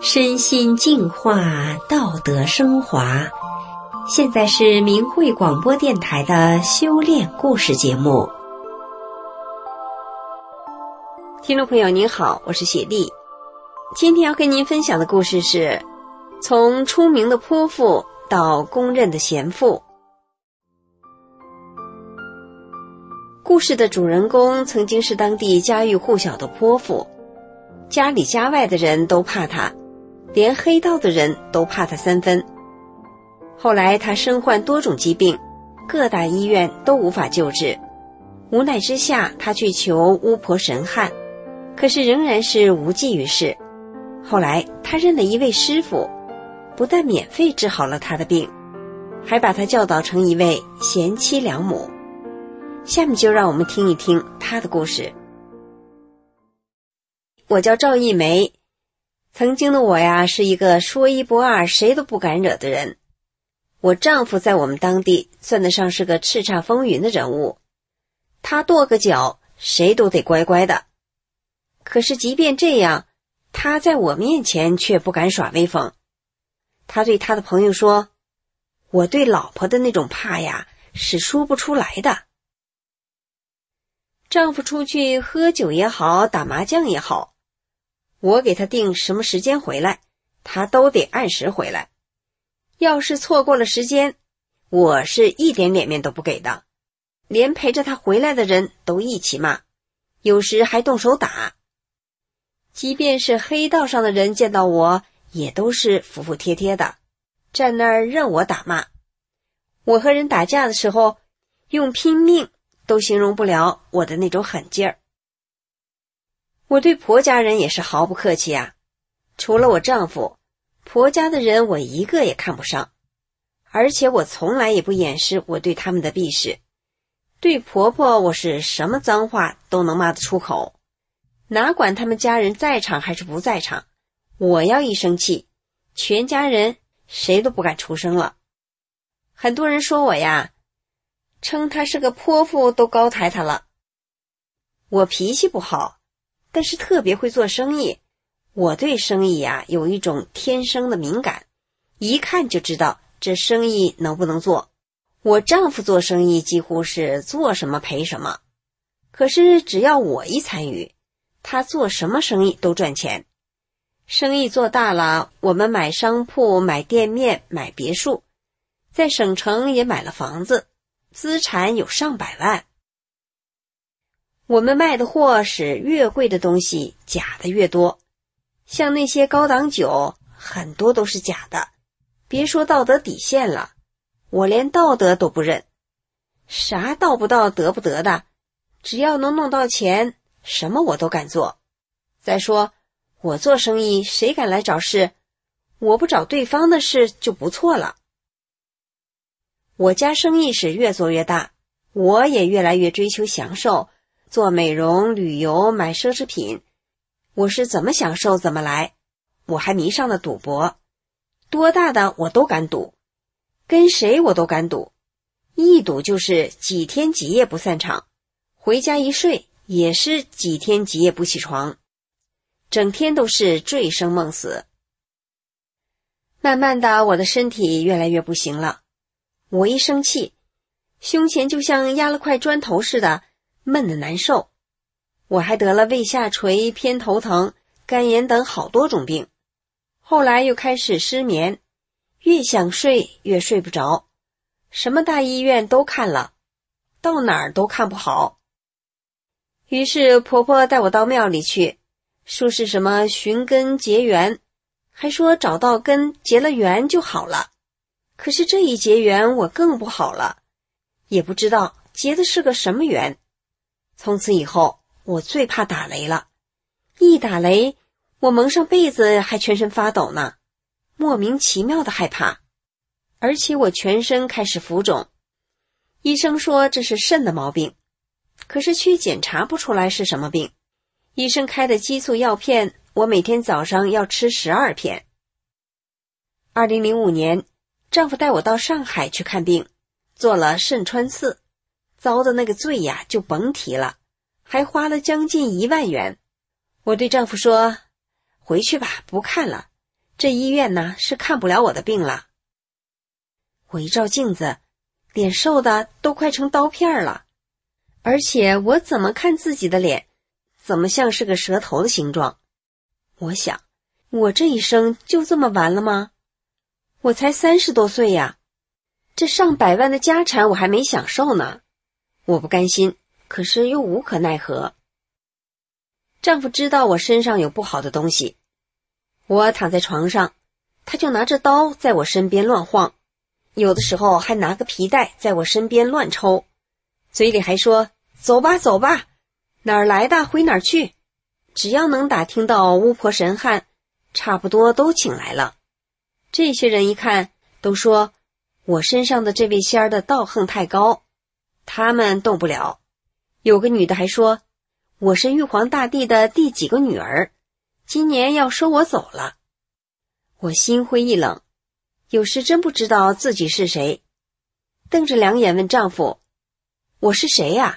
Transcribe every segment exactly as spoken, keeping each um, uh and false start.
身心净化，道德升华。现在是明慧广播电台的修炼故事节目。听众朋友您好，我是雪莉。今天要跟您分享的故事是从出名的泼妇到公认的贤妇。故事的主人公曾经是当地家喻户晓的泼妇，家里家外的人都怕她，连黑道的人都怕她三分。后来她身患多种疾病，各大医院都无法救治，无奈之下她去求巫婆神汉，可是仍然是无济于事。后来她认了一位师傅，不但免费治好了她的病，还把她教导成一位贤妻良母。下面就让我们听一听她的故事。我叫赵一梅，曾经的我呀，是一个说一不二，谁都不敢惹的人。我丈夫在我们当地算得上是个叱咤风云的人物，他跺个脚，谁都得乖乖的。可是即便这样，他在我面前却不敢耍威风。他对他的朋友说，我对老婆的那种怕呀，是说不出来的。丈夫出去喝酒也好，打麻将也好，我给他定什么时间回来，他都得按时回来。要是错过了时间，我是一点脸面都不给的，连陪着他回来的人都一起骂，有时还动手打。即便是黑道上的人见到我，也都是服服帖帖的，站那儿任我打骂。我和人打架的时候，用拼命都形容不了我的那种狠劲儿。我对婆家人也是毫不客气啊，除了我丈夫，婆家的人我一个也看不上，而且我从来也不掩饰我对他们的鄙视。对婆婆，我是什么脏话都能骂得出口，哪管他们家人在场还是不在场，我要一生气，全家人谁都不敢出声了。很多人说我呀，称她是个泼妇都高抬她了。我脾气不好，但是特别会做生意。我对生意呀，有一种天生的敏感，一看就知道这生意能不能做。我丈夫做生意几乎是做什么赔什么，可是只要我一参与，他做什么生意都赚钱。生意做大了，我们买商铺，买店面，买别墅，在省城也买了房子，资产有上百万。我们卖的货是越贵的东西，假的越多。像那些高档酒，很多都是假的，别说道德底线了，我连道德都不认。啥道不道得不得的，只要能弄到钱，什么我都敢做。再说，我做生意谁敢来找事？我不找对方的事就不错了。我家生意是越做越大，我也越来越追求享受，做美容、旅游、买奢侈品。我是怎么享受怎么来，我还迷上了赌博，多大的我都敢赌，跟谁我都敢赌，一赌就是几天几夜不散场，回家一睡也是几天几夜不起床，整天都是醉生梦死。慢慢的，我的身体越来越不行了，我一生气，胸前就像压了块砖头似的，闷得难受。我还得了胃下垂、偏头疼、肝炎等好多种病，后来又开始失眠，越想睡越睡不着，什么大医院都看了，到哪儿都看不好。于是婆婆带我到庙里去，说是什么寻根结缘，还说找到根结了缘就好了。可是这一结缘我更不好了，也不知道结的是个什么缘。从此以后我最怕打雷了，一打雷，我蒙上被子还全身发抖呢，莫名其妙的害怕，而且我全身开始浮肿。医生说这是肾的毛病，可是却检查不出来是什么病。医生开的激素药片，我每天早上要吃十二片。二零零五年，丈夫带我到上海去看病，做了肾穿刺，遭的那个罪呀就甭提了，还花了将近一万元。我对丈夫说，回去吧，不看了， 这医院呢是看不了我的病了。我一照镜子，脸瘦的都快成刀片了，而且我怎么看自己的脸，怎么像是个蛇头的形状。我想，我这一生就这么完了吗？我才三十多岁呀，这上百万的家产我还没享受呢。我不甘心，可是又无可奈何。丈夫知道我身上有不好的东西，我躺在床上，他就拿着刀在我身边乱晃，有的时候还拿个皮带在我身边乱抽，嘴里还说走吧走吧，哪儿来的回哪儿去，只要能打听到巫婆神汉，差不多都请来了。这些人一看都说我身上的这位仙儿的道行太高，他们动不了。有个女的还说我是玉皇大帝的第几个女儿，今年要收我走了。我心灰意冷，有时真不知道自己是谁，瞪着两眼问丈夫，我是谁呀？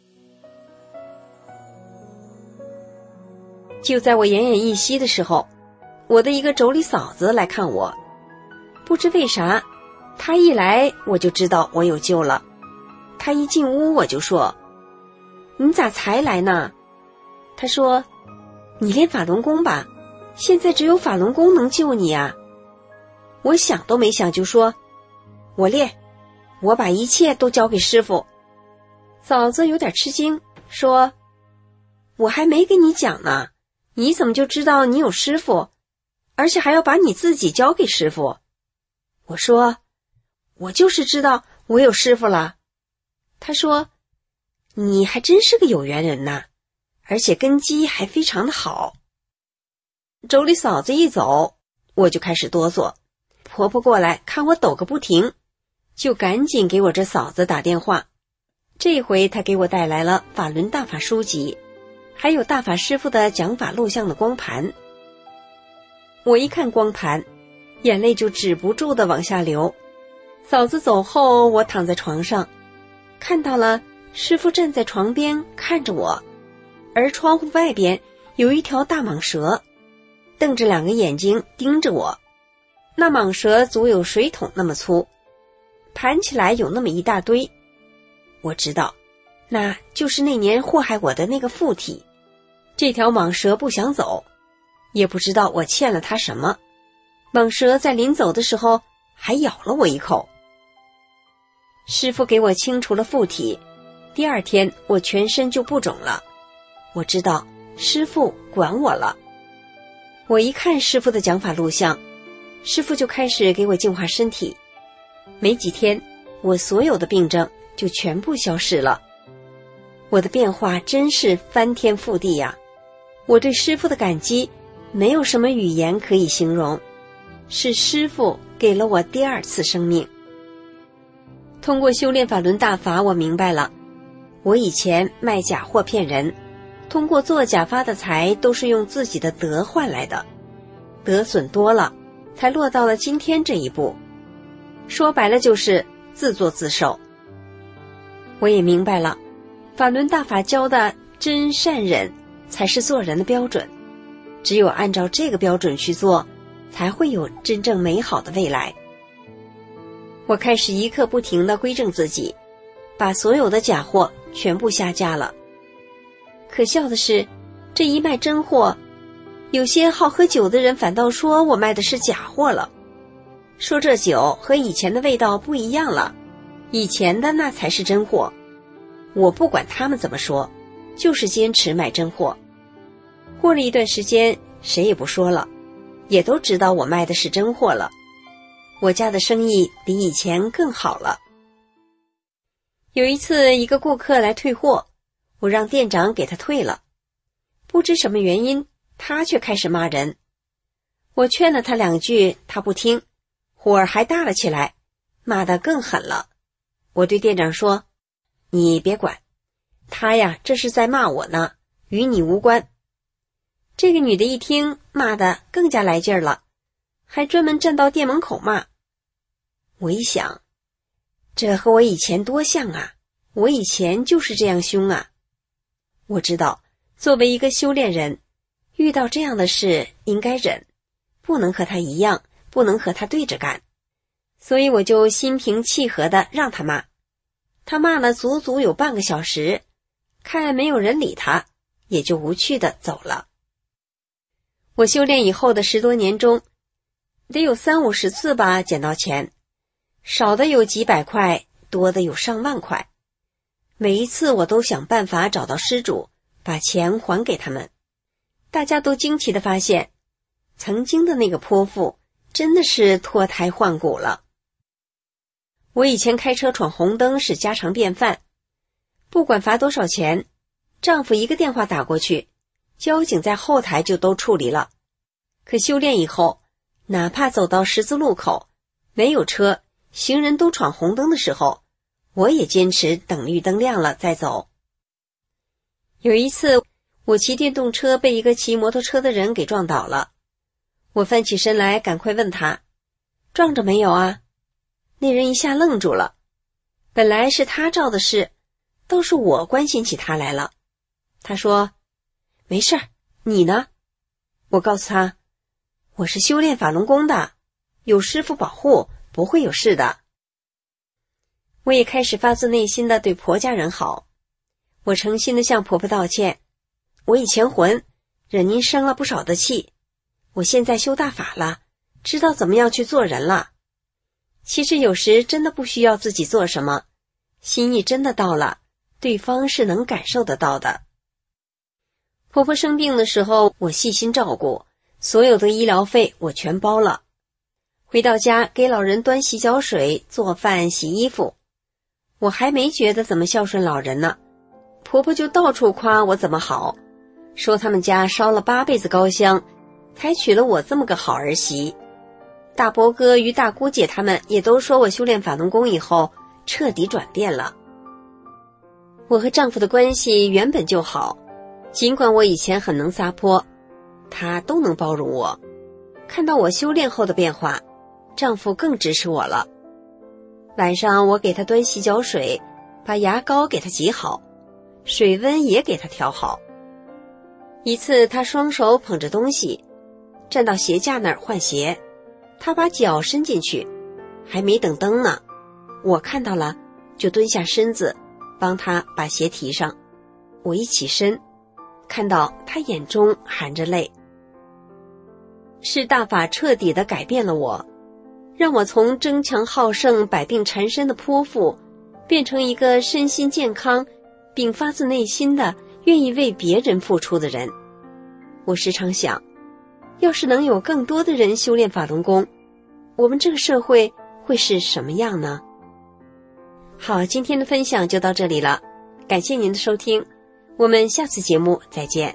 就在我奄奄一息的时候，我的一个妯娌嫂子来看我，不知为啥，她一来我就知道我有救了。她一进屋我就说，你咋才来呢？她说，你练法轮功吧，现在只有法轮功能救你啊。我想都没想就说，我练，我把一切都交给师父。嫂子有点吃惊，说，我还没跟你讲呢，你怎么就知道你有师父，而且还要把你自己交给师父？我说，我就是知道我有师父了。她说，你还真是个有缘人呐，而且根基还非常的好。妯娌嫂子一走，我就开始哆嗦，婆婆过来看我抖个不停，就赶紧给我这嫂子打电话。这回她给我带来了法轮大法书籍，还有大法师父的讲法录像的光盘。我一看光盘，眼泪就止不住的往下流。嫂子走后，我躺在床上，看到了师父站在床边看着我，而窗户外边有一条大蟒蛇，瞪着两个眼睛盯着我。那蟒蛇足有水桶那么粗，盘起来有那么一大堆。我知道，那就是那年祸害我的那个附体。这条蟒蛇不想走，也不知道我欠了它什么。蟒蛇在临走的时候还咬了我一口。师父给我清除了附体，第二天我全身就不肿了。我知道师父管我了。我一看师父的讲法录像，师父就开始给我净化身体。没几天，我所有的病症就全部消失了。我的变化真是翻天覆地呀！我对师父的感激没有什么语言可以形容，是师父给了我第二次生命。通过修炼法轮大法，我明白了，我以前卖假货骗人，通过做假发的财都是用自己的德换来的，得损多了，才落到了今天这一步。说白了就是自作自受。我也明白了，法轮大法教的真善忍才是做人的标准，只有按照这个标准去做，才会有真正美好的未来。我开始一刻不停地归正自己，把所有的假货全部下架了。可笑的是，这一卖真货，有些好喝酒的人反倒说我卖的是假货了，说这酒和以前的味道不一样了，以前的那才是真货。我不管他们怎么说，就是坚持卖真货。过了一段时间，谁也不说了，也都知道我卖的是真货了。我家的生意比以前更好了。有一次，一个顾客来退货，我让店长给他退了。不知什么原因，他却开始骂人。我劝了他两句，他不听，火儿还大了起来，骂得更狠了。我对店长说，你别管，他呀，这是在骂我呢，与你无关。这个女的一听，骂得更加来劲儿了，还专门站到店门口骂。我一想，这和我以前多像啊，我以前就是这样凶啊。我知道，作为一个修炼人，遇到这样的事应该忍， 不能和他一样，不能和他对着干，所以我就心平气和地让他骂。他骂了足足有半个小时，看没有人理他，也就无趣地走了。我修炼以后的十多年中，得有三五十次吧捡到钱，少的有几百块，多的有上万块。每一次我都想办法找到失主，把钱还给他们。大家都惊奇地发现，曾经的那个泼妇真的是脱胎换骨了。我以前开车闯红灯是家常便饭，不管罚多少钱，丈夫一个电话打过去，交警在后台就都处理了。可修炼以后，哪怕走到十字路口，没有车，行人都闯红灯的时候，我也坚持等绿灯亮了再走。有一次，我骑电动车被一个骑摩托车的人给撞倒了，我翻起身来赶快问他，撞着没有啊？那人一下愣住了，本来是他肇的事，都是我关心起他来了。他说，没事儿，你呢？我告诉他，我是修炼法轮功的，有师父保护，不会有事的。我也开始发自内心的对婆家人好，我诚心的向婆婆道歉，我以前混，惹您生了不少的气，我现在修大法了，知道怎么样去做人了。其实有时真的不需要自己做什么，心意真的到了，对方是能感受得到的。婆婆生病的时候，我细心照顾，所有的医疗费我全包了。回到家给老人端洗脚水、做饭、洗衣服，我还没觉得怎么孝顺老人呢，婆婆就到处夸我怎么好，说他们家烧了八辈子高香，才娶了我这么个好儿媳。大伯哥与大姑姐他们也都说我修炼法轮功以后彻底转变了。我和丈夫的关系原本就好，尽管我以前很能撒泼，他都能包容我。看到我修炼后的变化，丈夫更支持我了。晚上我给他端洗脚水，把牙膏给他挤好，水温也给他调好。一次他双手捧着东西，站到鞋架那儿换鞋，他把脚伸进去，还没等灯呢，我看到了，就蹲下身子帮他把鞋提上。我一起身，看到他眼中含着泪。是大法彻底地改变了我，让我从争强好胜、百病缠身的泼妇，变成一个身心健康并发自内心的愿意为别人付出的人。我时常想，要是能有更多的人修炼法轮功，我们这个社会会是什么样呢？好，今天的分享就到这里了，感谢您的收听，我们下次节目再见。